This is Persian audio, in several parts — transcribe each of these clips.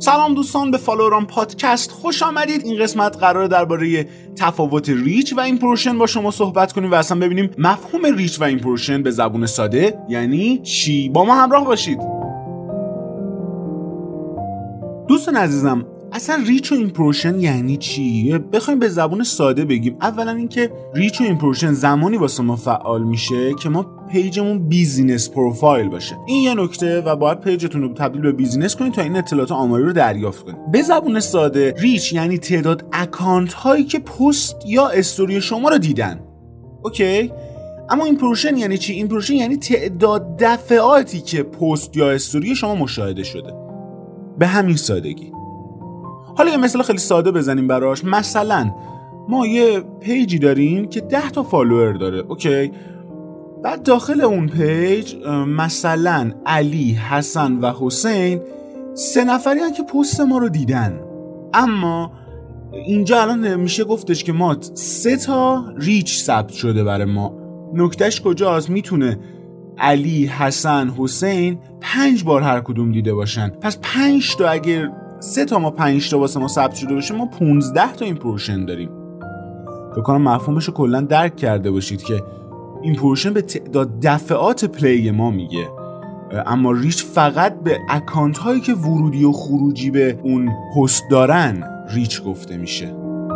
سلام دوستان، به فالوران پادکست خوش آمدید. این قسمت قراره درباره تفاوت ریچ و ایمپرشن با شما صحبت کنیم و اصلا ببینیم مفهوم ریچ و ایمپرشن به زبون ساده یعنی چی. با ما همراه باشید. دوستان عزیزم، اصلا ریچ و ایمپرشن یعنی چی؟ بخوایم به زبون ساده بگیم، اولا اینکه ریچ و ایمپرشن زمانی واسه ما فعال میشه که ما پیجمون بیزینس پروفایل باشه. این یه نکته و باید پیجتون رو تبدیل به بیزینس کنید تا این اطلاعات آماری رو دریافت کنید. به زبون ساده ریچ یعنی تعداد اکانت هایی که پست یا استوری شما رو دیدن. اوکی؟ اما ایمپرشن یعنی چی؟ ایمپرشن یعنی تعداد دفعاتی که پست یا استوری شما مشاهده شده. به همین سادگی. حالا یه مثال خیلی ساده بزنیم براش. مثلا ما یه پیجی داریم که 10 تا فالوور داره. اوکی؟ بعد داخل اون پیج مثلا علی، حسن و حسین 3 نفری هستن که پست ما رو دیدن. اما اینجا الان میشه گفتش که ما 3 تا ریچ ثبت شده برای ما. نکتهش کجاست؟ میتونه علی، حسن، حسین 5 بار هر کدوم دیده باشن. پس 5 تا، اگر 3 تا ما 5 تا واسه ما ثبت شده باشه، ما 15 تا ایمپرشن داریم. فکر کنم مفهومش رو کلا درک کرده باشید که ایمپرشن به تعداد دفعات پلی ما میگه، اما ریچ فقط به اکانت هایی که ورودی و خروجی به اون پست دارن ریچ گفته میشه.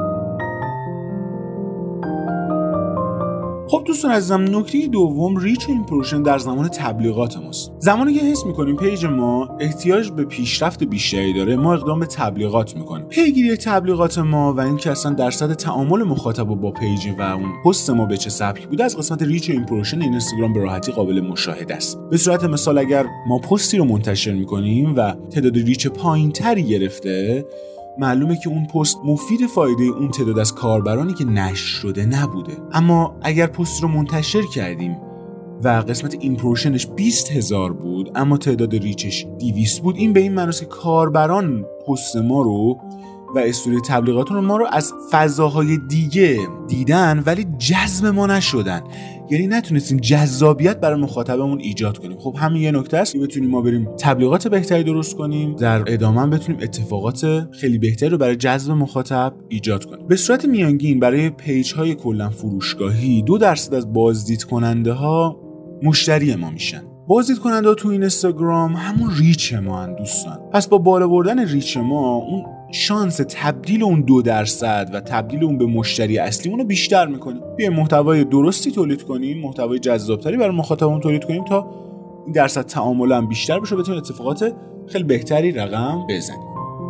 خب دوستان عزیزم، نکته دوم ریچ و ایمپرشن در زمان تبلیغات ماست. زمانی که حس میکنیم پیج ما احتیاج به پیشرفت بیشتری داره، ما اقدام به تبلیغات میکنیم. پیگیری تبلیغات ما و اینکه اصلا درصد تعامل مخاطب با پیج و اون پست ما به چه سبکی بوده از قسمت ریچ و ایمپرشن اینستاگرام به راحتی قابل مشاهده است. به صورت مثال، اگر ما پستی رو منتشر میکنیم و تعداد ریچ پایینتری گرفته، معلومه که اون پست مفید فایده اون تعداد از کاربرانی که نشر شده نبوده. اما اگر پست رو منتشر کردیم و قسمت ایمپرشنش 20,000 بود اما تعداد ریچش 200 بود، این به این معناست که کاربران پست ما رو و استوری تبلیغاتون ما رو از فضاهای دیگه دیدن ولی جذب ما نشدن، یعنی نتونستیم جذابیت برای مخاطبمون ایجاد کنیم. خب همین یه نکته است که بتونیم ما بریم تبلیغات بهتری درست کنیم، در ادامه بتونیم اتفاقات خیلی بهتری رو برای جذب مخاطب ایجاد کنیم. به صورت میانگین برای پیج های کلا فروشگاهی 2% از بازدید کننده ها مشتری ما میشن. بازدید کننده ها تو اینستاگرام همون ریچ ما هن دوستان. پس با بالا بردن ریچ ما، اون شانس تبدیل اون 2% و تبدیل اون به مشتری اصلیمون رو بیشتر میکنیم. بیایم محتوای درستی تولید کنیم، محتوای جذابتری برای مخاطبمون تولید کنیم تا این درصد تعامل هم بیشتر بشه، بتونیم اتفاقات خیلی بهتری رقم بزنیم.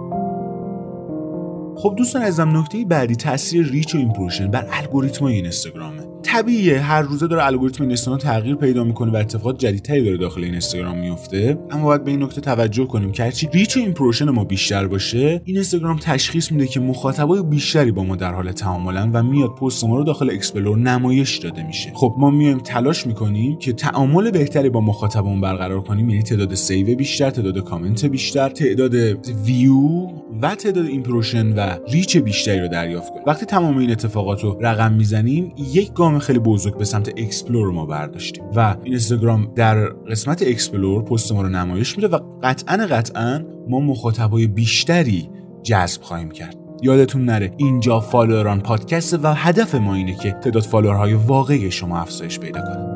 خب دوستان عزیزم، نکته بعدی تاثیر ریچ و ایمپرشن بر الگوریتم‌های اینستاگرامه. طبیعیه هر روزه داره الگوریتم اینستاگرام تغییر پیدا میکنه و اتفاقات جدیدتری داره داخل اینستاگرام میفته، اما باید به این نکته توجه کنیم که هرچی ریچ و ایمپرشن ما بیشتر باشه، اینستاگرام تشخیص میده که مخاطبای بیشتری با ما در حال تعاملن و میاد پست ما رو داخل اکسپلور نمایش داده میشه. خب ما میایم تلاش میکنیم که تعامل بهتری با مخاطبمون برقرار کنیم، یعنی تعداد سیو بیشتر، تعداد کامنت بیشتر، تعداد ویو و تعداد ایمپرشن و ریچ بیشتری رو دریافت کنیم. وقتی تمام این اتفاقات رو رقم میزنیم، یک گام خیلی بزرگ به سمت اکسپلور ما برداشتیم و اینستاگرام در قسمت اکسپلور پست ما رو نمایش میده و قطعاً ما مخاطبای بیشتری جذب خواهیم کرد. یادتون نره اینجا فالوران پادکست و هدف ما اینه که تعداد فالوورهای واقعی شما افزایش پیدا کنه.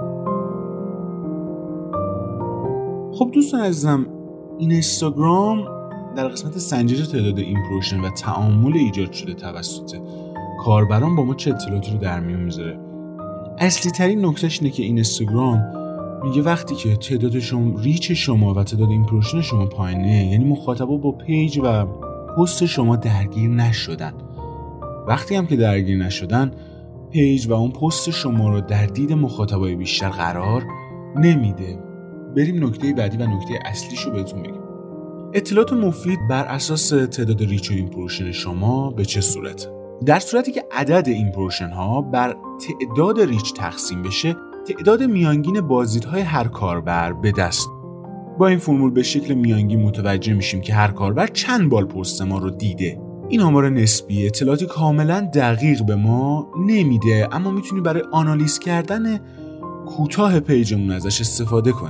خب دوستان عزیزم، اینستاگرام در قسمت سنجش تعداد ایمپرشن و تعامل ایجاد شده توسط کاربران با ما چه اطلاعاتی رو در میون میذاره. اصلی ترین نکتهش اینه که اینستاگرام میگه وقتی که تعداد شما، ریچ شما و تعداد ایمپرشن شما پایینه، یعنی مخاطبا با پیج و پست شما درگیر نشدن. وقتی هم که درگیر نشدن، پیج و اون پست شما رو در دید مخاطبای بیشتر قرار نمیده. بریم نکته بعدی و نکته اصلیشو بهتون بگم. اطلاعات مفید بر اساس تعداد ریچ و ایمپرشن شما به چه صورت؟ در صورتی که عدد ایمپرشن ها بر تعداد ریچ تقسیم بشه، تعداد میانگین بازدیدهای هر کاربر به دست. با این فرمول به شکل میانگین متوجه میشیم که هر کاربر چند بار پست ما رو دیده. این آمار نسبی اطلاعاتی کاملا دقیق به ما نمیده، اما میتونی برای آنالیز کردن کوتاه پیجمون ازش استفاده کنیم.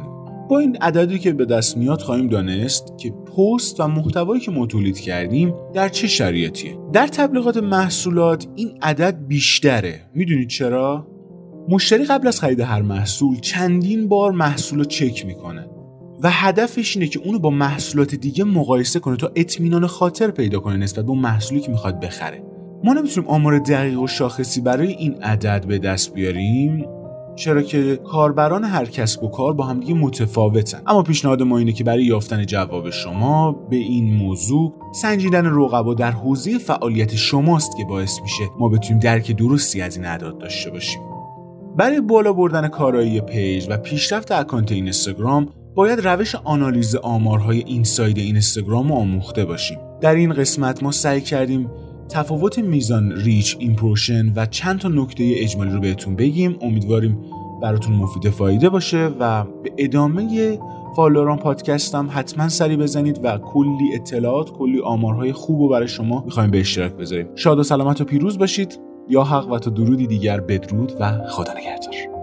با این عددی که به دست میاد خواهیم دانست که پست و محتوایی که ما تولید کردیم در چه شرایطیه. در تبلیغات محصولات این عدد بیشتره. میدونید چرا؟ مشتری قبل از خرید هر محصول چندین بار محصول رو چک میکنه و هدفش اینه که اونو با محصولات دیگه مقایسه کنه تا اطمینان خاطر پیدا کنه نسبت به اون محصولی که میخواد بخره. ما نمیتونیم آمار دقیق و شاخصی برای این عدد به دست بیاریم، چرا که کاربران هر کسب و کار با هم دیگه متفاوتن. اما پیشنهاد ما اینه که برای یافتن جواب شما به این موضوع سنجیدن رقبا در حوزه فعالیت شماست که باعث میشه ما بتونیم درک درستی از این اعداد داشته باشیم. برای بالا بردن کارایی پیج و پیشرفت اکانت اینستاگرام باید روش آنالیز آمارهای اینساید اینستاگرام رو آموخته باشیم. در این قسمت ما سعی کردیم تفاوت میزان ریچ ایمپرشن و چند تا نکته اجمالی رو بهتون بگیم. امیدواریم براتون مفید فایده باشه و به ادامه فالوران پادکست هم حتما سری بزنید و کلی اطلاعات، کلی آمارهای خوب رو برای شما میخوایم به اشتراک بذاریم. شاد و سلامت و پیروز باشید. یا حق و تا درودی دیگر بدرود و خدا نگهدار.